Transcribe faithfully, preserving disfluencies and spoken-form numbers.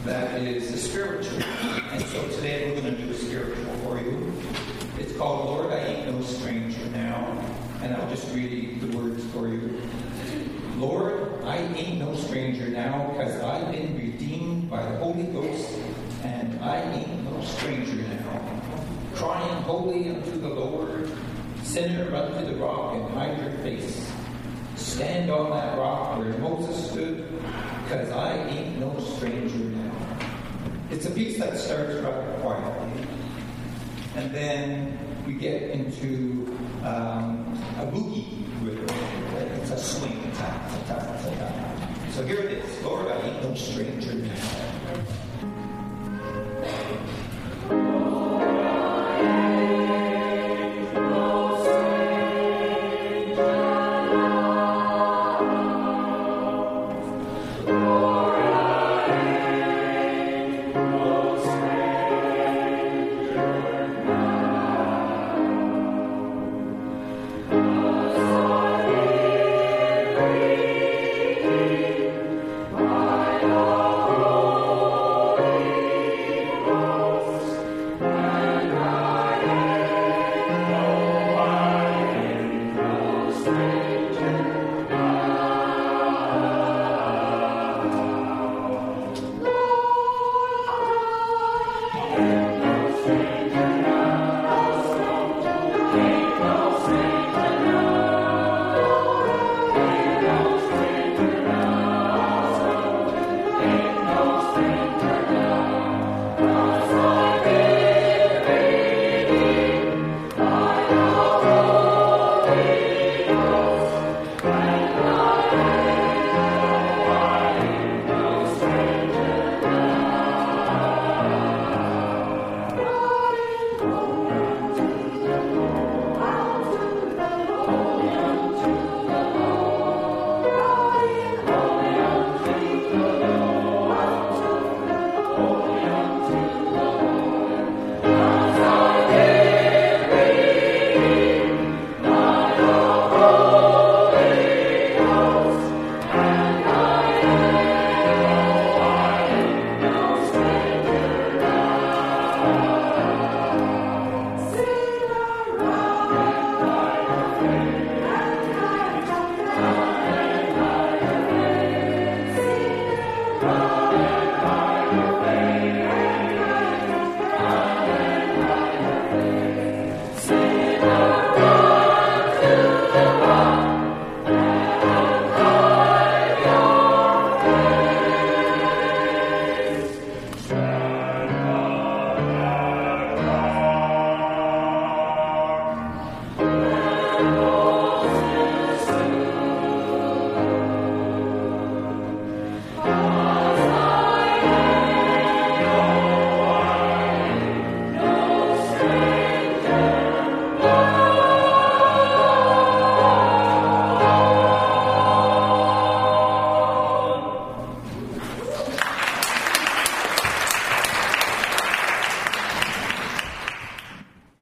that is a spiritual. And so today we're going to do a spiritual for you. It's called Lord, I Ain't No Stranger Now. And I'll just read the words for you. Lord, I ain't no stranger now, because I've been redeemed by the Holy Ghost, and I ain't no stranger now. Crying holy unto the Lord, sinner unto the rock, and hide your face. Stand on that rock where Moses stood, because I ain't no stranger now. It's a piece that starts rather quietly, and then we get into um, a boogie rhythm. It's a swing. Ta, ta, ta, ta, ta. So here it is. Lord, I ain't no stranger now.